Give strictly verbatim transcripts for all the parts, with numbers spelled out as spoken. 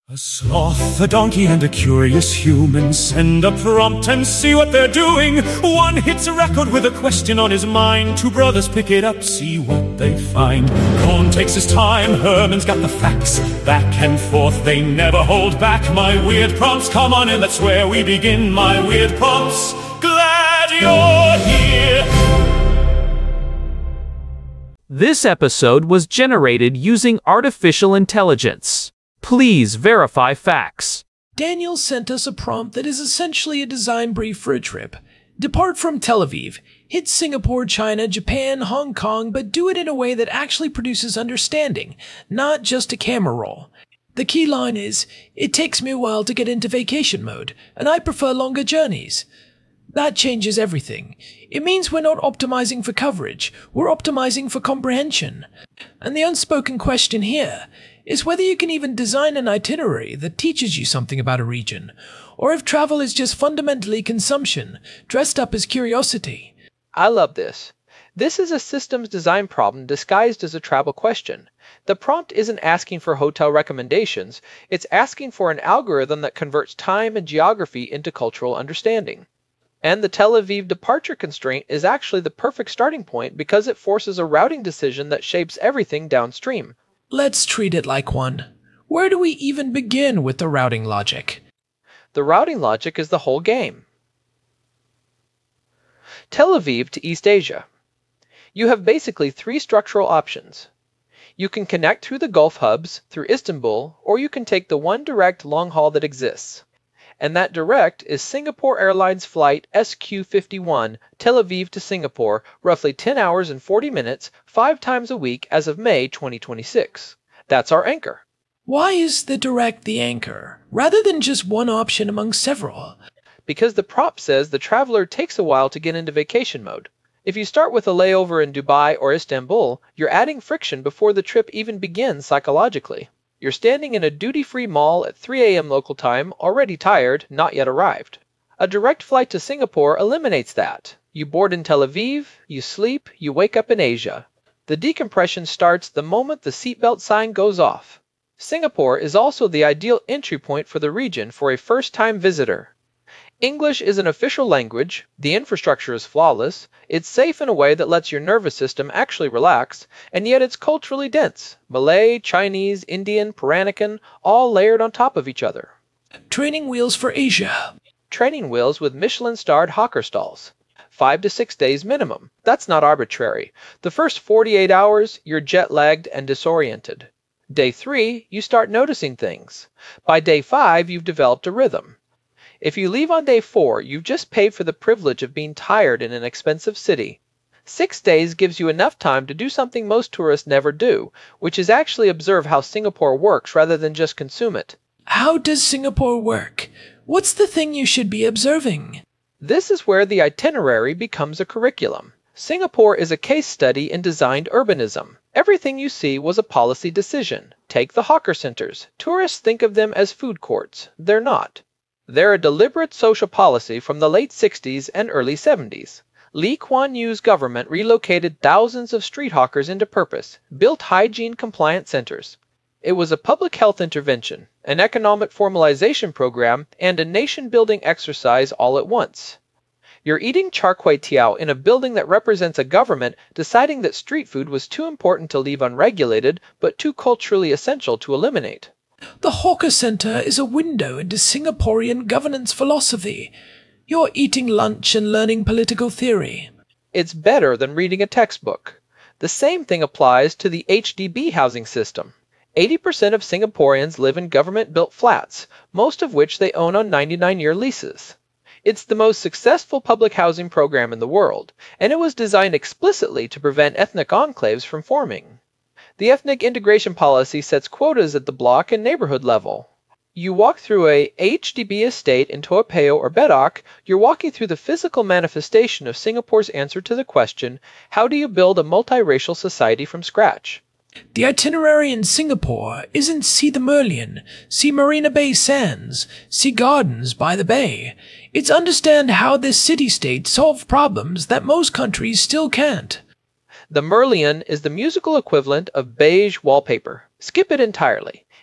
A sloth, a donkey, and a curious human send a prompt and see what they're doing. One hits a record with a question on his mind. Two brothers pick it up, see what they find. Cohn takes his time, Herman's got the facts. Back and forth, they never hold back. My weird prompts, come on in, that's where we begin. My weird prompts, glad you're here. This episode was generated using artificial intelligence. Please verify facts. Daniel sent us a prompt that is essentially a design brief for a trip. Depart from Tel Aviv, hit Singapore, China, Japan, Hong Kong, but do it in a way that actually produces understanding, not just a camera roll. The key line is, it takes me a while to get into vacation mode, and I prefer longer journeys. That changes everything. It means we're not optimizing for coverage, we're optimizing for comprehension. And the unspoken question here is whether you can even design an itinerary that teaches you something about a region, or if travel is just fundamentally consumption, dressed up as curiosity. I love this. This is a systems design problem disguised as a travel question. The prompt isn't asking for hotel recommendations, it's asking for an algorithm that converts time and geography into cultural understanding. And the Tel Aviv departure constraint is actually the perfect starting point because it forces a routing decision that shapes everything downstream. Let's treat it like one. Where do we even begin with the routing logic? The routing logic is the whole game. Tel Aviv to East Asia. You have basically three structural options. You can connect through the Gulf hubs, through Istanbul, or you can take the one direct long haul that exists. And that direct is Singapore Airlines flight S Q fifty-one, Tel Aviv to Singapore, roughly ten hours and forty minutes, five times a week as of May twenty twenty-six. That's our anchor. Why is the direct the anchor, rather than just one option among several? Because the prompt says the traveler takes a while to get into vacation mode. If you start with a layover in Dubai or Istanbul, you're adding friction before the trip even begins psychologically. You're standing in a duty-free mall at three a m local time, already tired, not yet arrived. A direct flight to Singapore eliminates that. You board in Tel Aviv, you sleep, you wake up in Asia. The decompression starts the moment the seatbelt sign goes off. Singapore is also the ideal entry point for the region for a first-time visitor. English is an official language, the infrastructure is flawless, it's safe in a way that lets your nervous system actually relax, and yet it's culturally dense. Malay, Chinese, Indian, Peranakan, all layered on top of each other. Training wheels for Asia. Training wheels with Michelin-starred hawker stalls. Five to six days minimum. That's not arbitrary. The first forty-eight hours, you're jet-lagged and disoriented. Day three, you start noticing things. By day five, you've developed a rhythm. If you leave on day four, you've just paid for the privilege of being tired in an expensive city. Six days gives you enough time to do something most tourists never do, which is actually observe how Singapore works rather than just consume it. How does Singapore work? What's the thing you should be observing? This is where the itinerary becomes a curriculum. Singapore is a case study in designed urbanism. Everything you see was a policy decision. Take the hawker centers. Tourists think of them as food courts. They're not. They're a deliberate social policy from the late sixties and early seventies. Lee Kuan Yew's government relocated thousands of street hawkers into purpose, built hygiene-compliant centers. It was a public health intervention, an economic formalization program, and a nation-building exercise all at once. You're eating char kway teow in a building that represents a government deciding that street food was too important to leave unregulated, but too culturally essential to eliminate. The Hawker Center is a window into Singaporean governance philosophy. You're eating lunch and learning political theory. It's better than reading a textbook. The same thing applies to the H D B housing system. eighty percent of Singaporeans live in government-built flats, most of which they own on ninety-nine year leases. It's the most successful public housing program in the world, and it was designed explicitly to prevent ethnic enclaves from forming. The ethnic integration policy sets quotas at the block and neighborhood level. You walk through a H D B estate in Toa Payoh or Bedok, you're walking through the physical manifestation of Singapore's answer to the question, how do you build a multiracial society from scratch? The itinerary in Singapore isn't see the Merlion, see Marina Bay Sands, see gardens by the bay. It's understand how this city-state solved problems that most countries still can't. The Merlion is the musical equivalent of beige wallpaper. Skip it entirely.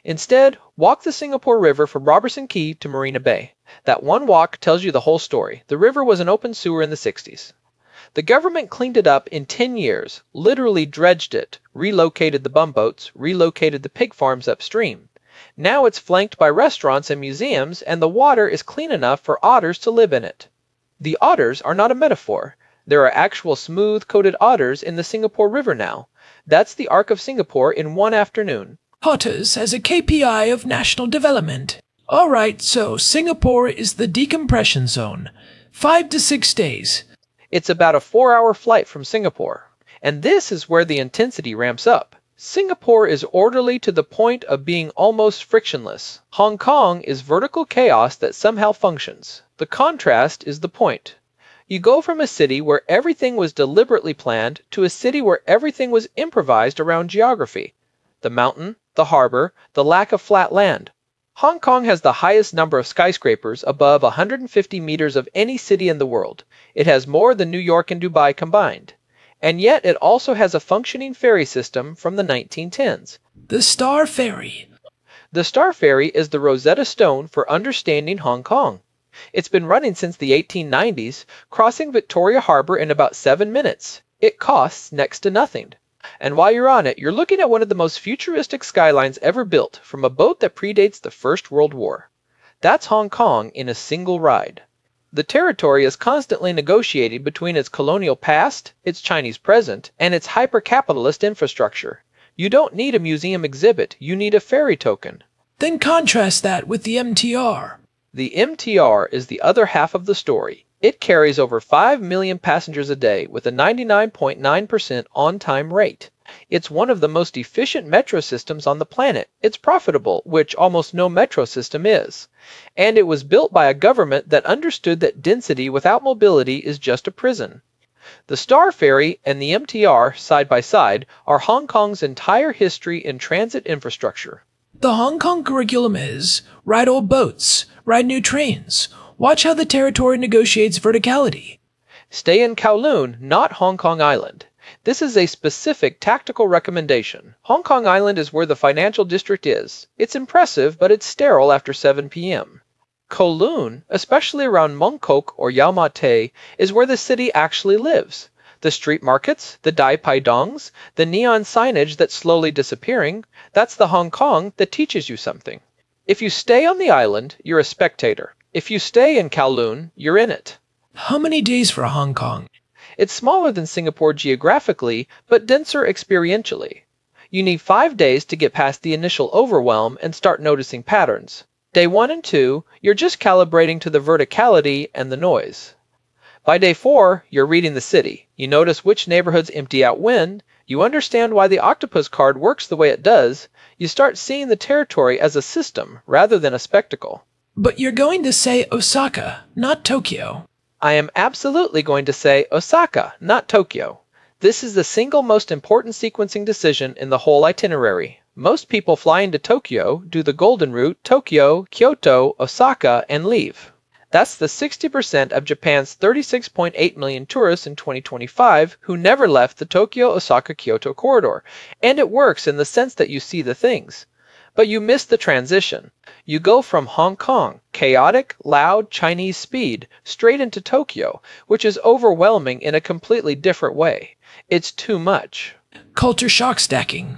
Instead, walk the Singapore River from Robertson Quay to Marina Bay. That one walk tells you the whole story. The river was an open sewer in the sixties. The government cleaned it up in ten years, literally dredged it, relocated the bumboats, relocated the pig farms upstream. Now it's flanked by restaurants and museums, and the water is clean enough for otters to live in it. The otters are not a metaphor. There are actual smooth-coated otters in the Singapore River now. That's the Arc of Singapore in one afternoon. Otters as a K P I of national development. Alright, so Singapore is the decompression zone. Five to six days. It's about a four-hour flight from Singapore. And this is where the intensity ramps up. Singapore is orderly to the point of being almost frictionless. Hong Kong is vertical chaos that somehow functions. The contrast is the point. You go from a city where everything was deliberately planned to a city where everything was improvised around geography. The mountain, the harbor, the lack of flat land. Hong Kong has the highest number of skyscrapers, above one hundred fifty meters, of any city in the world. It has more than New York and Dubai combined. And yet it also has a functioning ferry system from the nineteen tens. The Star Ferry. The Star Ferry is the Rosetta Stone for understanding Hong Kong. It's been running since the eighteen nineties, crossing Victoria Harbor in about seven minutes. It costs next to nothing. And while you're on it, you're looking at one of the most futuristic skylines ever built from a boat that predates the First World War. That's Hong Kong in a single ride. The territory is constantly negotiating between its colonial past, its Chinese present, and its hyper-capitalist infrastructure. You don't need a museum exhibit, you need a ferry token. Then contrast that with the M T R. The M T R is the other half of the story. It carries over five million passengers a day with a ninety-nine point nine percent on-time rate. It's one of the most efficient metro systems on the planet. It's profitable, which almost no metro system is. And it was built by a government that understood that density without mobility is just a prison. The Star Ferry and the M T R, side by side, are Hong Kong's entire history in transit infrastructure. The Hong Kong curriculum is ride old boats, ride new trains, watch how the territory negotiates verticality. Stay in Kowloon, not Hong Kong Island. This is a specific tactical recommendation. Hong Kong Island is where the financial district is. It's impressive, but it's sterile after seven p m Kowloon, especially around Mong Kok or Yau Ma Tei, is where the city actually lives. The street markets, the Dai Pai Dongs, the neon signage that's slowly disappearing, that's the Hong Kong that teaches you something. If you stay on the island, you're a spectator. If you stay in Kowloon, you're in it. How many days for Hong Kong? It's smaller than Singapore geographically, but denser experientially. You need five days to get past the initial overwhelm and start noticing patterns. Day one and two, you're just calibrating to the verticality and the noise. By day four, you're reading the city. You notice which neighborhoods empty out when, you understand why the octopus card works the way it does, you start seeing the territory as a system rather than a spectacle. But you're going to say Osaka, not Tokyo. I am absolutely going to say Osaka, not Tokyo. This is the single most important sequencing decision in the whole itinerary. Most people fly into Tokyo, do the golden route, Tokyo, Kyoto, Osaka, and leave. That's the sixty percent of Japan's thirty-six point eight million tourists in twenty twenty-five who never left the Tokyo-Osaka-Kyoto corridor, and it works in the sense that you see the things. But you miss the transition. You go from Hong Kong, chaotic, loud, Chinese speed, straight into Tokyo, which is overwhelming in a completely different way. It's too much. Culture shock stacking.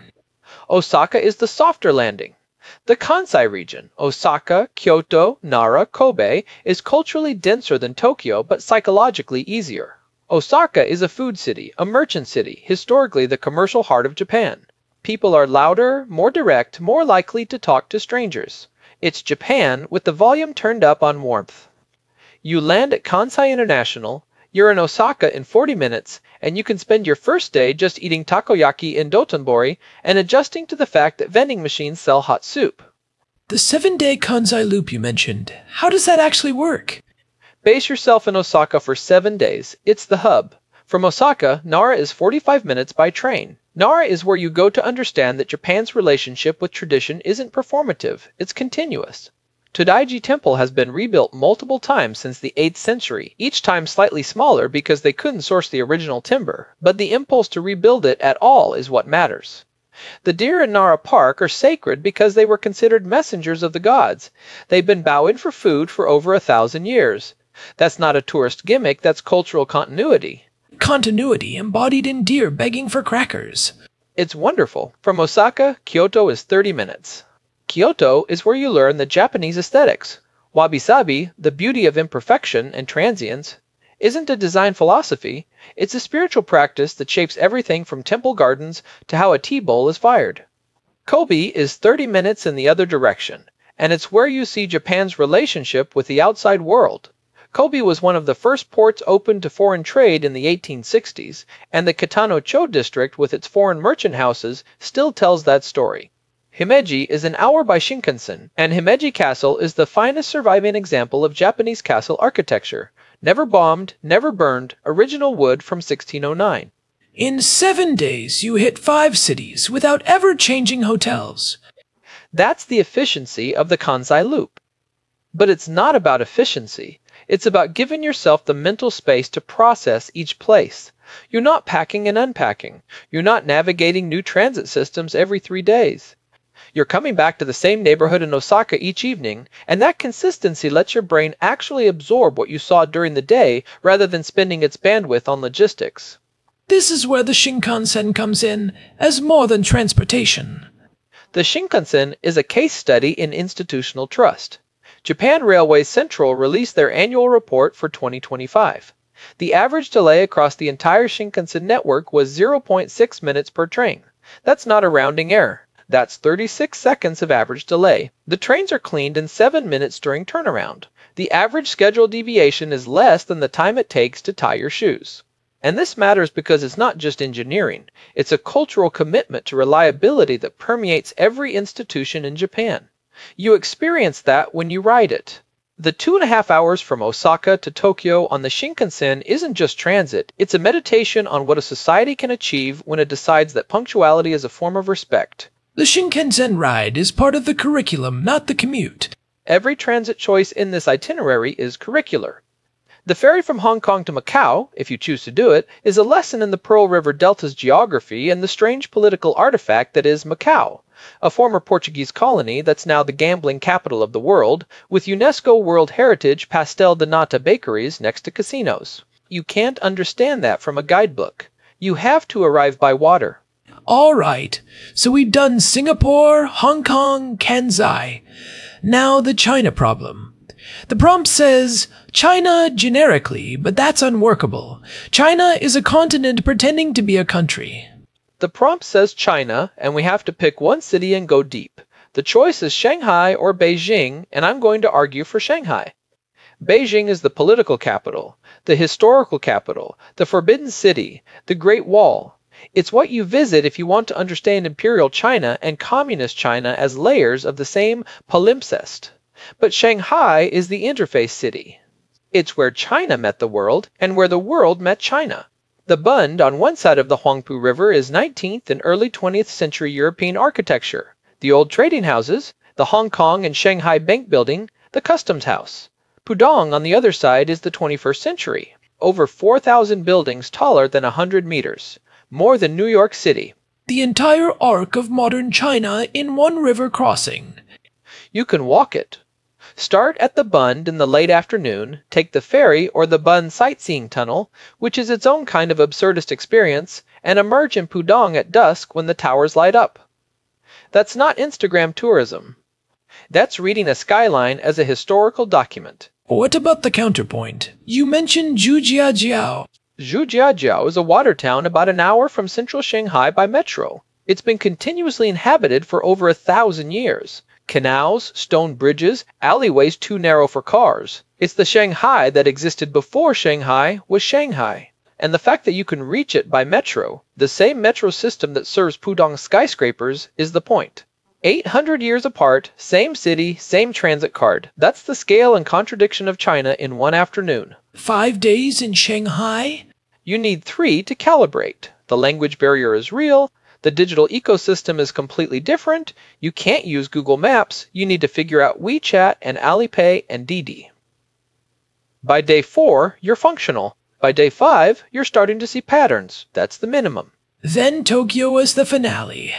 Osaka is the softer landing. The Kansai region, Osaka, Kyoto, Nara, Kobe, is culturally denser than Tokyo, but psychologically easier. Osaka is a food city, a merchant city, historically the commercial heart of Japan. People are louder, more direct, more likely to talk to strangers. It's Japan with the volume turned up on warmth. You land at Kansai International, you're in Osaka in forty minutes, and you can spend your first day just eating takoyaki in Dotonbori and adjusting to the fact that vending machines sell hot soup. The seven-day Kansai loop you mentioned, how does that actually work? Base yourself in Osaka for seven days. It's the hub. From Osaka, Nara is forty-five minutes by train. Nara is where you go to understand that Japan's relationship with tradition isn't performative, it's continuous. Todaiji Temple has been rebuilt multiple times since the eighth century, each time slightly smaller because they couldn't source the original timber, but the impulse to rebuild it at all is what matters. The deer in Nara Park are sacred because they were considered messengers of the gods. They've been bowing for food for over a thousand years. That's not a tourist gimmick, that's cultural continuity. Continuity embodied in deer begging for crackers. It's wonderful. From Osaka, Kyoto is thirty minutes. Kyoto is where you learn the Japanese aesthetics. Wabi-sabi, the beauty of imperfection and transience, isn't a design philosophy, it's a spiritual practice that shapes everything from temple gardens to how a tea bowl is fired. Kobe is thirty minutes in the other direction, and it's where you see Japan's relationship with the outside world. Kobe was one of the first ports open to foreign trade in the eighteen sixties, and the Kitano-cho district with its foreign merchant houses still tells that story. Himeji is an hour by Shinkansen, and Himeji Castle is the finest surviving example of Japanese castle architecture. Never bombed, never burned, original wood from sixteen oh nine. In seven days, you hit five cities without ever changing hotels. That's the efficiency of the Kansai Loop. But it's not about efficiency. It's about giving yourself the mental space to process each place. You're not packing and unpacking. You're not navigating new transit systems every three days. You're coming back to the same neighborhood in Osaka each evening, and that consistency lets your brain actually absorb what you saw during the day rather than spending its bandwidth on logistics. This is where the Shinkansen comes in, as more than transportation. The Shinkansen is a case study in institutional trust. Japan Railways Central released their annual report for twenty twenty-five. The average delay across the entire Shinkansen network was zero point six minutes per train. That's not a rounding error. That's thirty-six seconds of average delay. The trains are cleaned in seven minutes during turnaround. The average schedule deviation is less than the time it takes to tie your shoes. And this matters because it's not just engineering. It's a cultural commitment to reliability that permeates every institution in Japan. You experience that when you ride it. The two and a half hours from Osaka to Tokyo on the Shinkansen isn't just transit, it's a meditation on what a society can achieve when it decides that punctuality is a form of respect. The Shinkansen ride is part of the curriculum, not the commute. Every transit choice in this itinerary is curricular. The ferry from Hong Kong to Macau, if you choose to do it, is a lesson in the Pearl River Delta's geography and the strange political artifact that is Macau, a former Portuguese colony that's now the gambling capital of the world, with UNESCO World Heritage pastel de nata bakeries next to casinos. You can't understand that from a guidebook. You have to arrive by water. All right, so we've done Singapore, Hong Kong, Kansai. Now the China problem. The prompt says, China generically, but that's unworkable. China is a continent pretending to be a country. The prompt says China, and we have to pick one city and go deep. The choice is Shanghai or Beijing, and I'm going to argue for Shanghai. Beijing is the political capital, the historical capital, the Forbidden City, the Great Wall. It's what you visit if you want to understand Imperial China and Communist China as layers of the same palimpsest. But Shanghai is the interface city. It's where China met the world and where the world met China. The Bund on one side of the Huangpu River is nineteenth and early twentieth century European architecture. The old trading houses, the Hong Kong and Shanghai Bank Building, the Customs House. Pudong on the other side is the twenty-first century. Over four thousand buildings taller than one hundred meters. More than New York City. The entire arc of modern China in one river crossing. You can walk it. Start at the Bund in the late afternoon, take the ferry or the Bund sightseeing tunnel, which is its own kind of absurdist experience, and emerge in Pudong at dusk when the towers light up. That's not Instagram tourism. That's reading a skyline as a historical document. What about the counterpoint? You mentioned Zhujiajiao. Zhujiajiao is a water town about an hour from central Shanghai by metro. It's been continuously inhabited for over a thousand years. Canals, stone bridges, alleyways too narrow for cars. It's the Shanghai that existed before Shanghai was Shanghai. And the fact that you can reach it by metro, the same metro system that serves Pudong skyscrapers, is the point. eight hundred years apart, same city, same transit card. That's the scale and contradiction of China in one afternoon. Five days in Shanghai? You need three to calibrate. The language barrier is real. The digital ecosystem is completely different. You can't use Google Maps. You need to figure out WeChat and Alipay and Didi. By day four, you're functional. By day five, you're starting to see patterns. That's the minimum. Then Tokyo is the finale.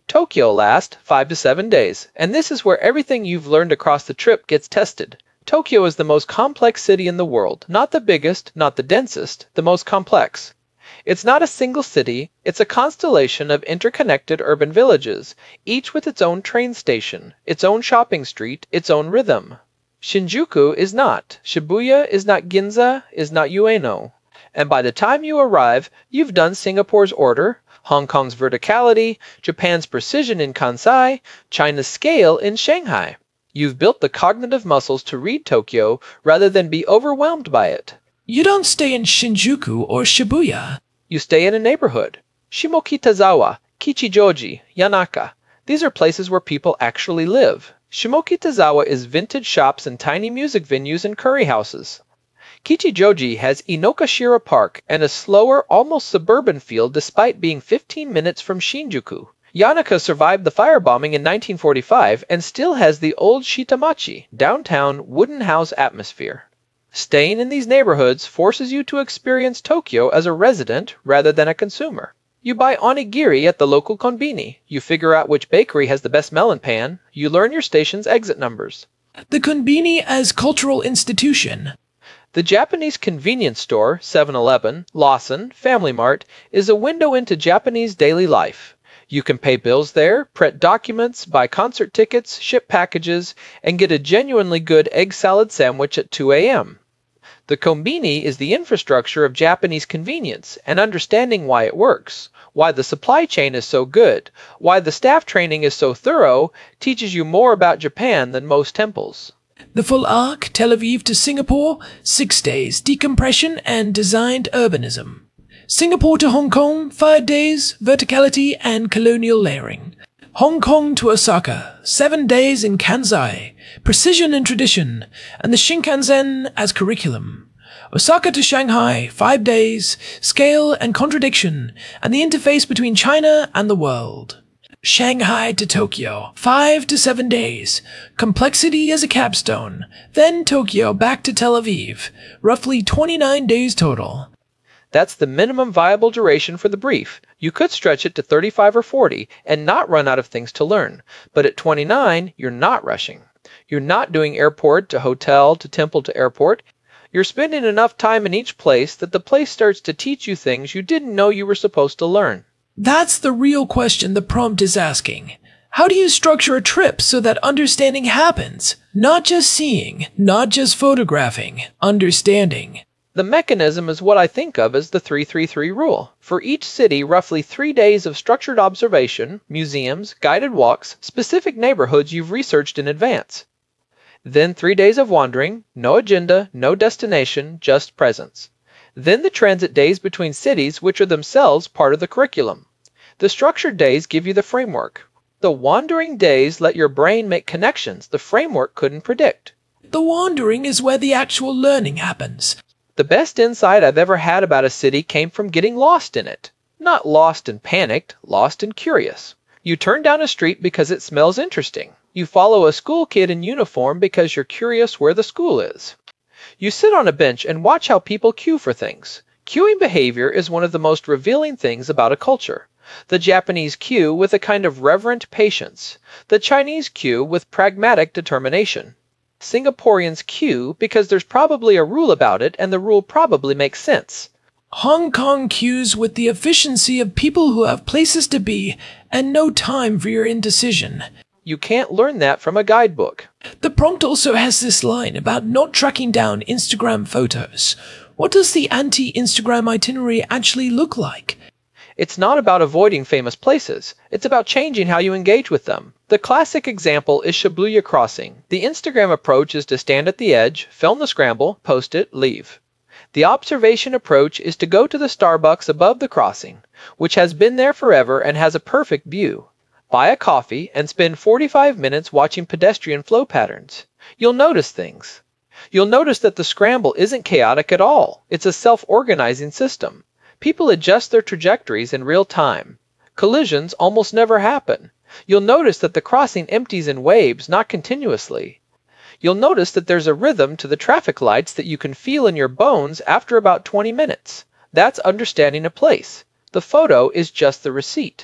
Tokyo lasts five to seven days, and this is where everything you've learned across the trip gets tested. Tokyo is the most complex city in the world, not the biggest, not the densest, the most complex. It's not a single city, it's a constellation of interconnected urban villages, each with its own train station, its own shopping street, its own rhythm. Shinjuku is not, Shibuya is not, Ginza is not Ueno. And by the time you arrive, you've done Singapore's order, Hong Kong's verticality, Japan's precision in Kansai, China's scale in Shanghai. You've built the cognitive muscles to read Tokyo rather than be overwhelmed by it. You don't stay in Shinjuku or Shibuya. You stay in a neighborhood. Shimokitazawa, Kichijoji, Yanaka. These are places where people actually live. Shimokitazawa is vintage shops and tiny music venues and curry houses. Kichijoji has Inokashira Park and a slower, almost suburban feel despite being fifteen minutes from Shinjuku. Yanaka survived the firebombing in nineteen forty-five and still has the old Shitamachi, downtown, wooden house atmosphere. Staying in these neighborhoods forces you to experience Tokyo as a resident rather than a consumer. You buy onigiri at the local konbini. You figure out which bakery has the best melon pan. You learn your station's exit numbers. The konbini as cultural institution. The Japanese convenience store, seven eleven, Lawson, Family Mart, is a window into Japanese daily life. You can pay bills there, print documents, buy concert tickets, ship packages, and get a genuinely good egg salad sandwich at two a m The konbini is the infrastructure of Japanese convenience, and understanding why it works, why the supply chain is so good, why the staff training is so thorough, teaches you more about Japan than most temples. The full arc, Tel Aviv to Singapore, six days, decompression and designed urbanism. Singapore to Hong Kong, five days, verticality and colonial layering. Hong Kong to Osaka, seven days in Kansai, precision and tradition, and the Shinkansen as curriculum. Osaka to Shanghai, five days, scale and contradiction, and the interface between China and the world. Shanghai to Tokyo, five to seven days, complexity as a capstone, then Tokyo back to Tel Aviv, roughly twenty-nine days total. That's the minimum viable duration for the brief. You could stretch it to thirty-five or forty and not run out of things to learn. But at twenty-nine, you're not rushing. You're not doing airport to hotel to temple to airport. You're spending enough time in each place that the place starts to teach you things you didn't know you were supposed to learn. That's the real question the prompt is asking. How do you structure a trip so that understanding happens? Not just seeing, not just photographing, understanding. The mechanism is what I think of as the three three three rule. For each city, roughly three days of structured observation, museums, guided walks, specific neighborhoods you've researched in advance. Then three days of wandering, no agenda, no destination, just presence. Then the transit days between cities, which are themselves part of the curriculum. The structured days give you the framework. The wandering days let your brain make connections the framework couldn't predict. The wandering is where the actual learning happens. The best insight I've ever had about a city came from getting lost in it. Not lost and panicked, lost and curious. You turn down a street because it smells interesting. You follow a school kid in uniform because you're curious where the school is. You sit on a bench and watch how people queue for things. Queuing behavior is one of the most revealing things about a culture. The Japanese queue with a kind of reverent patience. The Chinese queue with pragmatic determination. Singaporeans queue because there's probably a rule about it and the rule probably makes sense. Hong Kong queues with the efficiency of people who have places to be and no time for your indecision. You can't learn that from a guidebook. The prompt also has this line about not tracking down Instagram photos. What does the anti-Instagram itinerary actually look like? It's not about avoiding famous places. It's about changing how you engage with them. The classic example is Shibuya Crossing. The Instagram approach is to stand at the edge, film the scramble, post it, leave. The observation approach is to go to the Starbucks above the crossing, which has been there forever and has a perfect view. Buy a coffee and spend forty-five minutes watching pedestrian flow patterns. You'll notice things. You'll notice that the scramble isn't chaotic at all. It's a self-organizing system. People adjust their trajectories in real time. Collisions almost never happen. You'll notice that the crossing empties in waves, not continuously. You'll notice that there's a rhythm to the traffic lights that you can feel in your bones after about twenty minutes. That's understanding a place. The photo is just the receipt.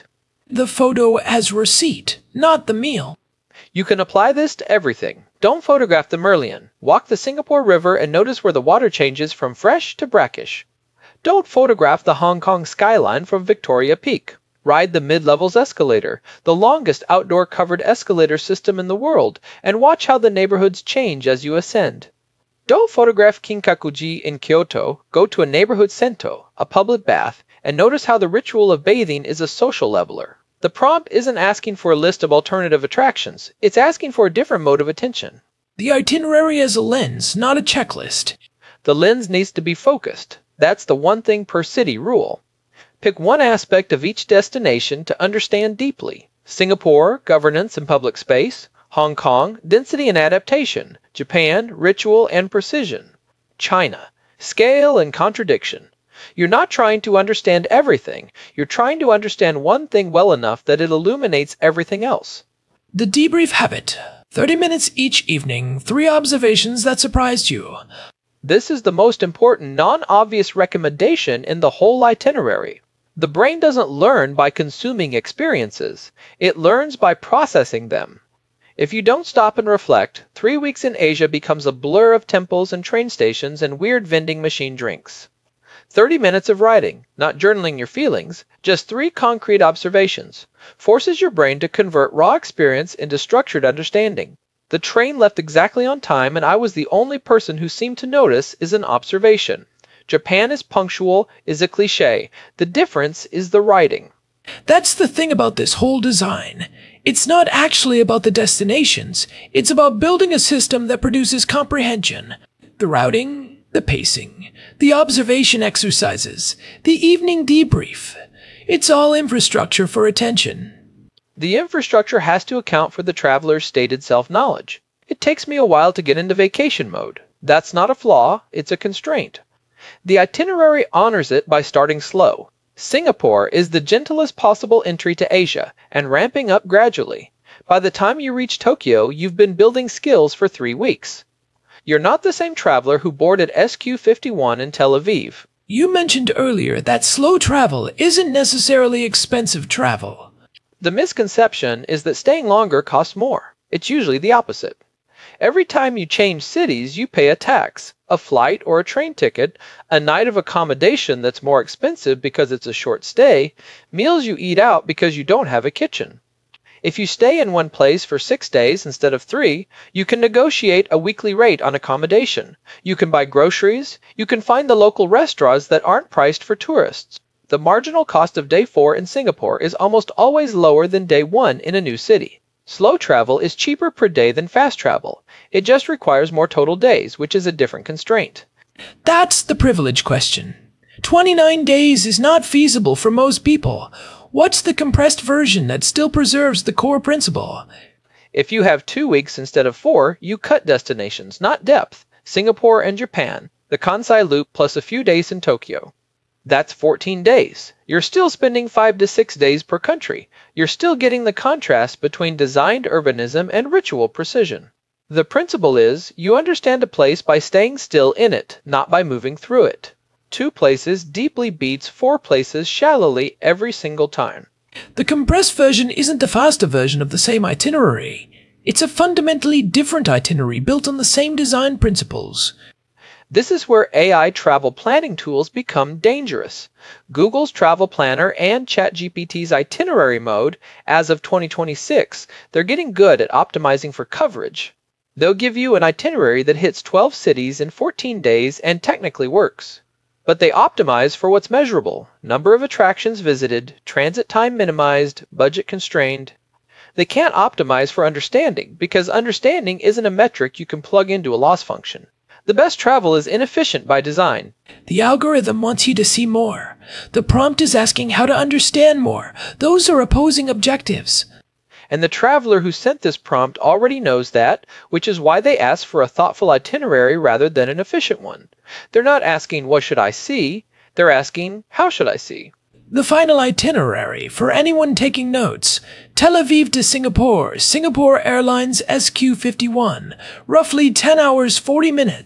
The photo as receipt, not the meal. You can apply this to everything. Don't photograph the Merlion. Walk the Singapore River and notice where the water changes from fresh to brackish. Don't photograph the Hong Kong skyline from Victoria Peak. Ride the mid-levels escalator, the longest outdoor covered escalator system in the world, and watch how the neighborhoods change as you ascend. Don't photograph Kinkakuji in Kyoto. Go to a neighborhood sento, a public bath, and notice how the ritual of bathing is a social leveler. The prompt isn't asking for a list of alternative attractions. It's asking for a different mode of attention. The itinerary as a lens, not a checklist. The lens needs to be focused. That's the one thing per city rule. Pick one aspect of each destination to understand deeply. Singapore, governance and public space. Hong Kong, density and adaptation. Japan, ritual and precision. China, scale and contradiction. You're not trying to understand everything. You're trying to understand one thing well enough that it illuminates everything else. The debrief habit. thirty minutes each evening, three observations that surprised you. This is the most important non-obvious recommendation in the whole itinerary. The brain doesn't learn by consuming experiences. It learns by processing them. If you don't stop and reflect, three weeks in Asia becomes a blur of temples and train stations and weird vending machine drinks. thirty minutes of writing, not journaling your feelings, just three concrete observations, forces your brain to convert raw experience into structured understanding. The train left exactly on time and I was the only person who seemed to notice is an observation. Japan is punctual is a cliché. The difference is the writing. That's the thing about this whole design. It's not actually about the destinations. It's about building a system that produces comprehension. The routing, the pacing, the observation exercises, the evening debrief. It's all infrastructure for attention. The infrastructure has to account for the traveler's stated self-knowledge. It takes me a while to get into vacation mode. That's not a flaw, it's a constraint. The itinerary honors it by starting slow. Singapore is the gentlest possible entry to Asia and ramping up gradually. By the time you reach Tokyo, you've been building skills for three weeks. You're not the same traveler who boarded S Q fifty-one in Tel Aviv. You mentioned earlier that slow travel isn't necessarily expensive travel. The misconception is that staying longer costs more. It's usually the opposite. Every time you change cities, you pay a tax, a flight or a train ticket, a night of accommodation that's more expensive because it's a short stay, meals you eat out because you don't have a kitchen. If you stay in one place for six days instead of three, you can negotiate a weekly rate on accommodation. You can buy groceries. You can find the local restaurants that aren't priced for tourists. The marginal cost of day four in Singapore is almost always lower than day one in a new city. Slow travel is cheaper per day than fast travel. It just requires more total days, which is a different constraint. That's the privilege question. twenty-nine days is not feasible for most people. What's the compressed version that still preserves the core principle? If you have two weeks instead of four, you cut destinations, not depth. Singapore and Japan, the Kansai Loop plus a few days in Tokyo. That's fourteen days. You're still spending five to six days per country. You're still getting the contrast between designed urbanism and ritual precision. The principle is, you understand a place by staying still in it, not by moving through it. Two places deeply beats four places shallowly every single time. The compressed version isn't the faster version of the same itinerary. It's a fundamentally different itinerary built on the same design principles. This is where A I travel planning tools become dangerous. Google's Travel Planner and ChatGPT's Itinerary Mode, as of twenty twenty-six, they're getting good at optimizing for coverage. They'll give you an itinerary that hits twelve cities in fourteen days and technically works. But they optimize for what's measurable: number of attractions visited, transit time minimized, budget constrained. They can't optimize for understanding, because understanding isn't a metric you can plug into a loss function. The best travel is inefficient by design. The algorithm wants you to see more. The prompt is asking how to understand more. Those are opposing objectives. And the traveler who sent this prompt already knows that, which is why they ask for a thoughtful itinerary rather than an efficient one. They're not asking, what should I see? They're asking, how should I see? The final itinerary, for anyone taking notes: Tel Aviv to Singapore, Singapore Airlines S Q fifty-one, roughly ten hours forty minutes.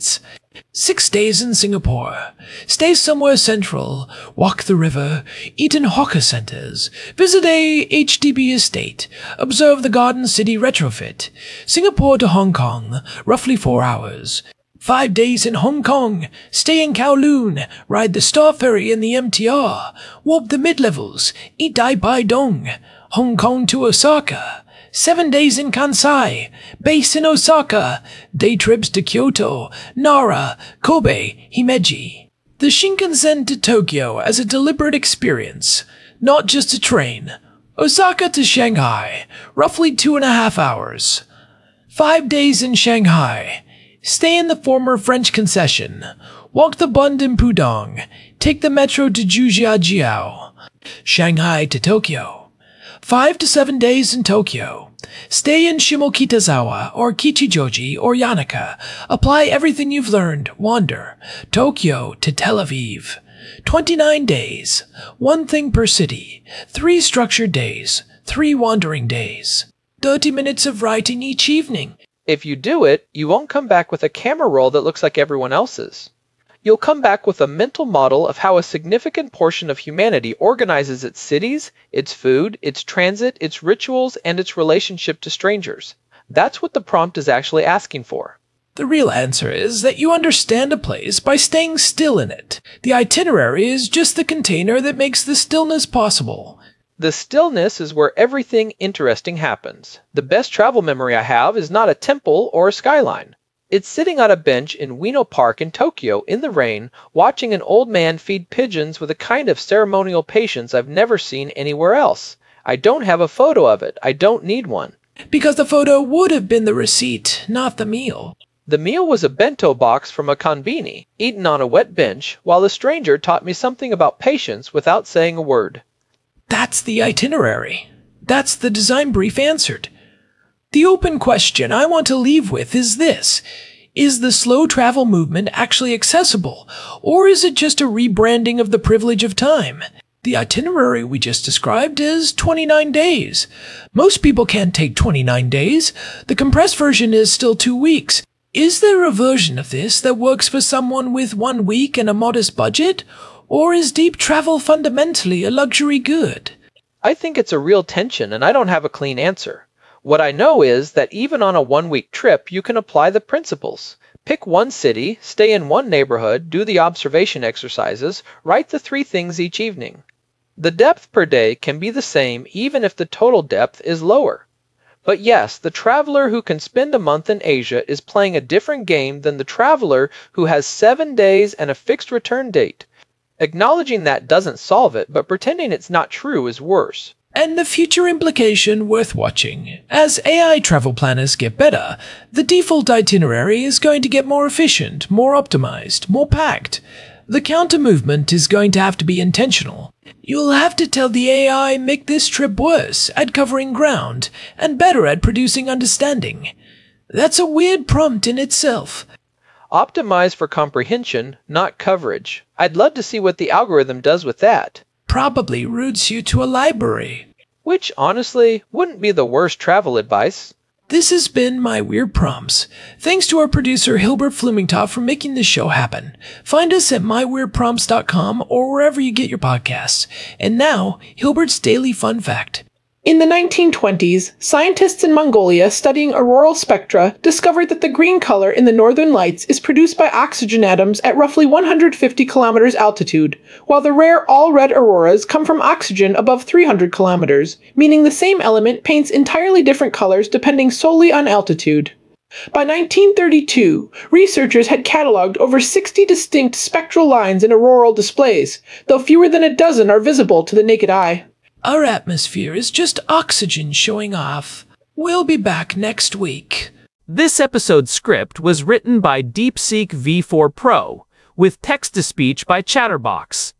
Six days in Singapore. Stay somewhere central, walk the river, eat in hawker centers, visit a H D B estate, observe the Garden City retrofit. Singapore to Hong Kong, roughly four hours. Five days in Hong Kong. Stay in Kowloon, ride the Star Ferry and the M T R, warp the mid-levels, eat Dai Bai Dong. Hong Kong to Osaka. Seven days in Kansai, base in Osaka, day trips to Kyoto, Nara, Kobe, Himeji. The Shinkansen to Tokyo as a deliberate experience, not just a train. Osaka to Shanghai, roughly two and a half hours. Five days in Shanghai. Stay in the former French concession. Walk the Bund in Pudong. Take the metro to Jujiajiao. Shanghai to Tokyo. Five to seven days in Tokyo. Stay in Shimokitazawa or Kichijoji or Yanaka. Apply everything you've learned. Wander. Tokyo to Tel Aviv. twenty-nine days. One thing per city. Three structured days. Three wandering days. thirty minutes of writing each evening. If you do it, you won't come back with a camera roll that looks like everyone else's. You'll come back with a mental model of how a significant portion of humanity organizes its cities, its food, its transit, its rituals, and its relationship to strangers. That's what the prompt is actually asking for. The real answer is that you understand a place by staying still in it. The itinerary is just the container that makes the stillness possible. The stillness is where everything interesting happens. The best travel memory I have is not a temple or a skyline. It's sitting on a bench in Ueno Park in Tokyo in the rain, watching an old man feed pigeons with a kind of ceremonial patience I've never seen anywhere else. I don't have a photo of it. I don't need one. Because the photo would have been the receipt, not the meal. The meal was a bento box from a konbini, eaten on a wet bench, while the stranger taught me something about patience without saying a word. That's the itinerary. That's the design brief answered. The open question I want to leave with is this. Is the slow travel movement actually accessible, or is it just a rebranding of the privilege of time? The itinerary we just described is twenty-nine days. Most people can't take twenty-nine days. The compressed version is still two weeks. Is there a version of this that works for someone with one week and a modest budget? Or is deep travel fundamentally a luxury good? I think it's a real tension, and I don't have a clean answer. What I know is that even on a one-week trip, you can apply the principles. Pick one city, stay in one neighborhood, do the observation exercises, write the three things each evening. The depth per day can be the same even if the total depth is lower. But yes, the traveler who can spend a month in Asia is playing a different game than the traveler who has seven days and a fixed return date. Acknowledging that doesn't solve it, but pretending it's not true is worse. And the future implication worth watching. As A I travel planners get better, the default itinerary is going to get more efficient, more optimized, more packed. The counter movement is going to have to be intentional. You'll have to tell the A I make this trip worse at covering ground and better at producing understanding. That's a weird prompt in itself. Optimize for comprehension, not coverage. I'd love to see what the algorithm does with that. Probably routes you to a library. Which, honestly, wouldn't be the worst travel advice. This has been My Weird Prompts. Thanks to our producer Hilbert Flumingtoff for making this show happen. Find us at my weird prompts dot com or wherever you get your podcasts. And now, Hilbert's Daily Fun Fact. In the nineteen twenties, scientists in Mongolia studying auroral spectra discovered that the green color in the northern lights is produced by oxygen atoms at roughly one hundred fifty kilometers altitude, while the rare all-red auroras come from oxygen above three hundred kilometers, meaning the same element paints entirely different colors depending solely on altitude. By nineteen thirty-two, researchers had cataloged over sixty distinct spectral lines in auroral displays, though fewer than a dozen are visible to the naked eye. Our atmosphere is just oxygen showing off. We'll be back next week. This episode's script was written by DeepSeek V four Pro, with text-to-speech by Chatterbox.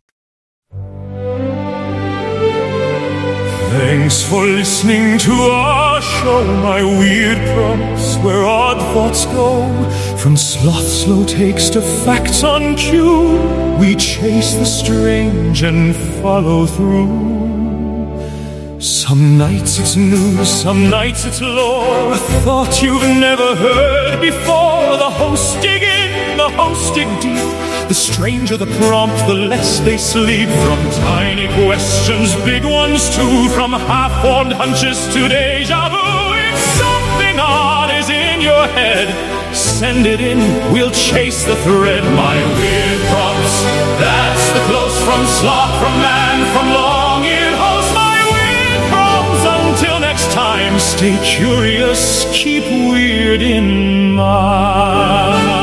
Thanks for listening to our show, My Weird Prompts, where odd thoughts go. From sloth slow takes to facts on cue, we chase the strange and follow through. Some nights it's news, some nights it's lore, a thought you've never heard before. The hosts dig in in the host dig deep. The stranger the prompt, the less they sleep. From tiny questions, big ones too, from half-formed hunches to deja vu. If something odd is in your head, send it in, we'll chase the thread. My weird prompts, that's the close from sloth, from man, from long-eared host. My weird prompts, until next time, stay curious, keep weird in mind.